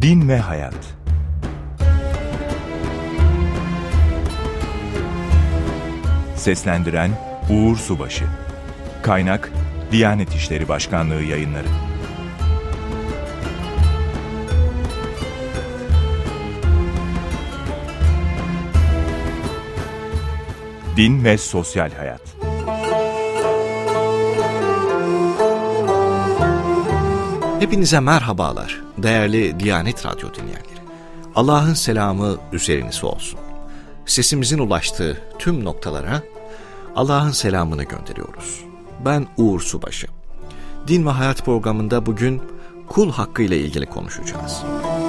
Din ve Hayat. Seslendiren Uğur Subaşı. Kaynak Diyanet İşleri Başkanlığı Yayınları. Din ve Sosyal Hayat. Hepinize merhabalar, değerli Diyanet Radyo dinleyenleri. Allah'ın selamı üzerinize olsun. Sesimizin ulaştığı tüm noktalara Allah'ın selamını gönderiyoruz. Ben Uğur Subaşı. Din ve Hayat programında bugün kul hakkı ile ilgili konuşacağız.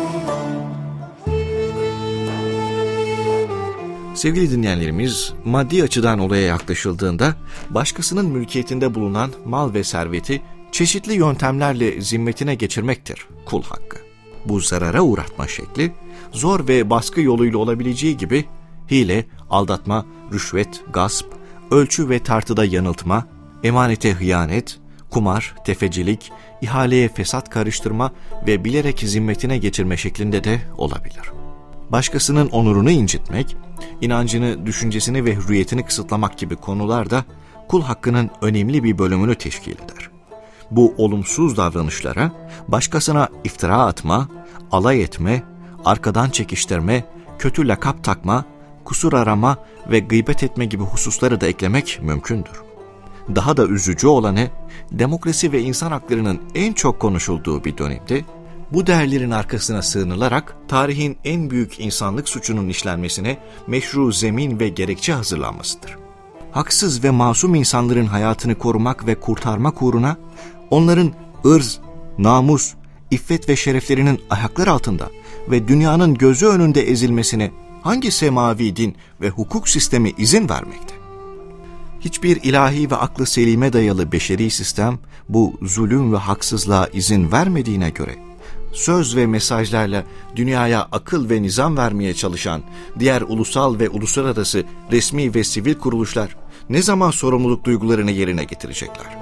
Sevgili dinleyenlerimiz, maddi açıdan olaya yaklaşıldığında başkasının mülkiyetinde bulunan mal ve serveti çeşitli yöntemlerle zimmetine geçirmektir kul hakkı. Bu zarara uğratma şekli, zor ve baskı yoluyla olabileceği gibi hile, aldatma, rüşvet, gasp, ölçü ve tartıda yanıltma, emanete hıyanet, kumar, tefecilik, ihaleye fesat karıştırma ve bilerek zimmetine geçirme şeklinde de olabilir. Başkasının onurunu incitmek, inancını, düşüncesini ve hürriyetini kısıtlamak gibi konular da kul hakkının önemli bir bölümünü teşkil eder. Bu olumsuz davranışlara başkasına iftira atma, alay etme, arkadan çekiştirme, kötü lakap takma, kusur arama ve gıybet etme gibi hususları da eklemek mümkündür. Daha da üzücü olanı, demokrasi ve insan haklarının en çok konuşulduğu bir dönemde, bu değerlerin arkasına sığınılarak tarihin en büyük insanlık suçunun işlenmesine meşru zemin ve gerekçe hazırlanmasıdır. Haksız ve masum insanların hayatını korumak ve kurtarmak uğruna onların ırz, namus, iffet ve şereflerinin ayaklar altında ve dünyanın gözü önünde ezilmesine hangi semavi din ve hukuk sistemi izin vermekte? Hiçbir ilahi ve aklı selime dayalı beşeri sistem bu zulüm ve haksızlığa izin vermediğine göre, söz ve mesajlarla dünyaya akıl ve nizam vermeye çalışan diğer ulusal ve uluslararası resmi ve sivil kuruluşlar ne zaman sorumluluk duygularını yerine getirecekler?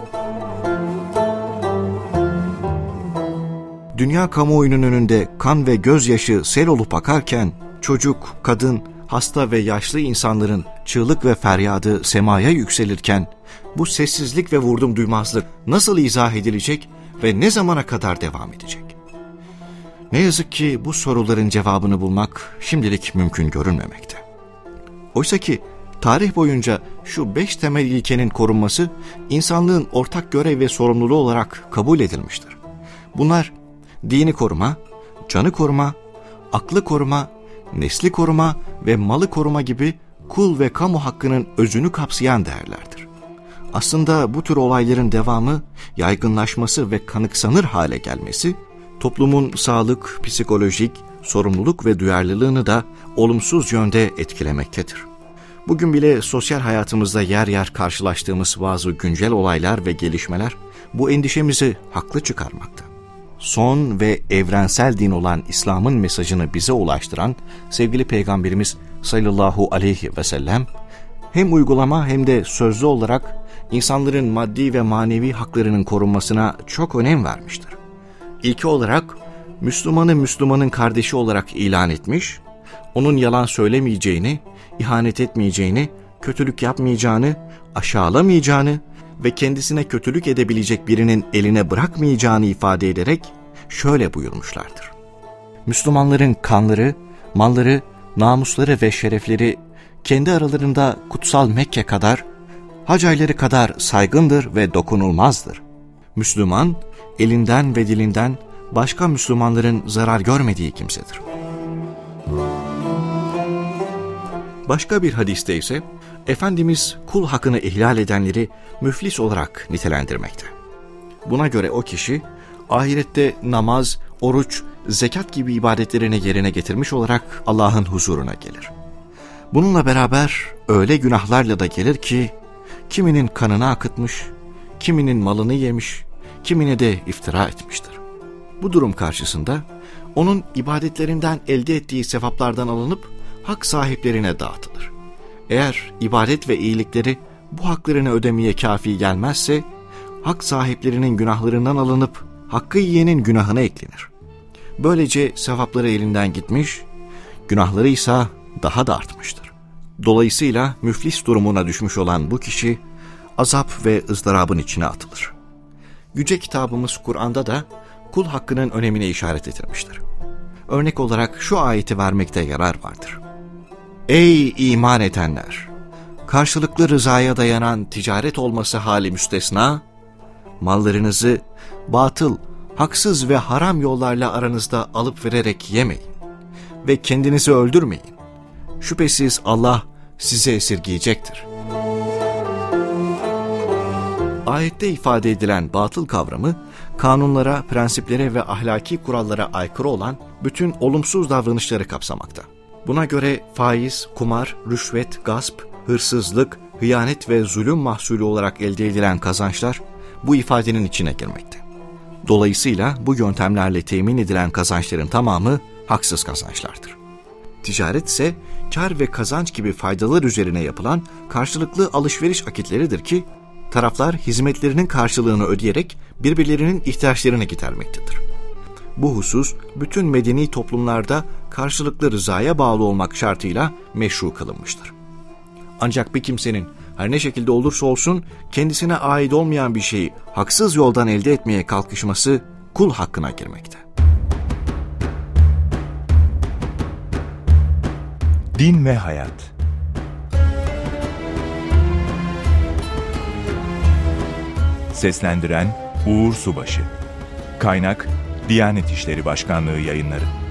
Dünya kamuoyunun önünde kan ve gözyaşı sel olup akarken, çocuk, kadın, hasta ve yaşlı insanların çığlık ve feryadı semaya yükselirken, bu sessizlik ve vurdumduymazlık nasıl izah edilecek ve ne zamana kadar devam edecek? Ne yazık ki bu soruların cevabını bulmak şimdilik mümkün görünmemekte. Oysa ki tarih boyunca şu 5 temel ilkenin korunması insanlığın ortak görev ve sorumluluğu olarak kabul edilmiştir. Bunlar dini koruma, canı koruma, aklı koruma, nesli koruma ve malı koruma gibi kul ve kamu hakkının özünü kapsayan değerlerdir. Aslında bu tür olayların devamı, yaygınlaşması ve kanıksanır hale gelmesi, toplumun sağlık, psikolojik, sorumluluk ve duyarlılığını da olumsuz yönde etkilemektedir. Bugün bile sosyal hayatımızda yer yer karşılaştığımız bazı güncel olaylar ve gelişmeler bu endişemizi haklı çıkarmakta. Son ve evrensel din olan İslam'ın mesajını bize ulaştıran sevgili Peygamberimiz sallallahu aleyhi ve sellem, hem uygulama hem de sözlü olarak insanların maddi ve manevi haklarının korunmasına çok önem vermiştir. İlki olarak Müslümanı Müslümanın kardeşi olarak ilan etmiş, onun yalan söylemeyeceğini, ihanet etmeyeceğini, kötülük yapmayacağını, aşağılamayacağını ve kendisine kötülük edebilecek birinin eline bırakmayacağını ifade ederek şöyle buyurmuşlardır. Müslümanların kanları, malları, namusları ve şerefleri kendi aralarında kutsal Mekke kadar, hac ayları kadar saygındır ve dokunulmazdır. Müslüman, elinden ve dilinden başka Müslümanların zarar görmediği kimsedir. Başka bir hadiste ise Efendimiz kul hakkını ihlal edenleri müflis olarak nitelendirmekte. Buna göre o kişi ahirette namaz, oruç, zekat gibi ibadetlerini yerine getirmiş olarak Allah'ın huzuruna gelir. Bununla beraber öyle günahlarla da gelir ki kiminin kanını akıtmış, kiminin malını yemiş, kimine de iftira etmiştir. Bu durum karşısında onun ibadetlerinden elde ettiği sevaplardan alınıp hak sahiplerine dağıtılır. Eğer ibadet ve iyilikleri bu haklarını ödemeye kafi gelmezse, hak sahiplerinin günahlarından alınıp hakkı yiyenin günahına eklenir. Böylece sevapları elinden gitmiş, günahları ise daha da artmıştır. Dolayısıyla müflis durumuna düşmüş olan bu kişi azap ve ızdırabın içine atılır. Yüce kitabımız Kur'an'da da kul hakkının önemine işaret edilmiştir. Örnek olarak şu ayeti vermekte yarar vardır. Ey iman edenler! Karşılıklı rızaya dayanan ticaret olması hali müstesna, mallarınızı batıl, haksız ve haram yollarla aranızda alıp vererek yemeyin ve kendinizi öldürmeyin. Şüphesiz Allah size esirgeyecektir. Ayette ifade edilen batıl kavramı, kanunlara, prensiplere ve ahlaki kurallara aykırı olan bütün olumsuz davranışları kapsamakta. Buna göre faiz, kumar, rüşvet, gasp, hırsızlık, hıyanet ve zulüm mahsulü olarak elde edilen kazançlar bu ifadenin içine girmekte. Dolayısıyla bu yöntemlerle temin edilen kazançların tamamı haksız kazançlardır. Ticaret ise kar ve kazanç gibi faydalar üzerine yapılan karşılıklı alışveriş akitleridir ki, taraflar hizmetlerinin karşılığını ödeyerek birbirlerinin ihtiyaçlarını gidermektedir. Bu husus bütün medeni toplumlarda karşılıklı rızaya bağlı olmak şartıyla meşru kılınmıştır. Ancak bir kimsenin her ne şekilde olursa olsun kendisine ait olmayan bir şeyi haksız yoldan elde etmeye kalkışması kul hakkına girmekte. Din ve Hayat. Seslendiren Uğur Subaşı. Kaynak Diyanet İşleri Başkanlığı Yayınları.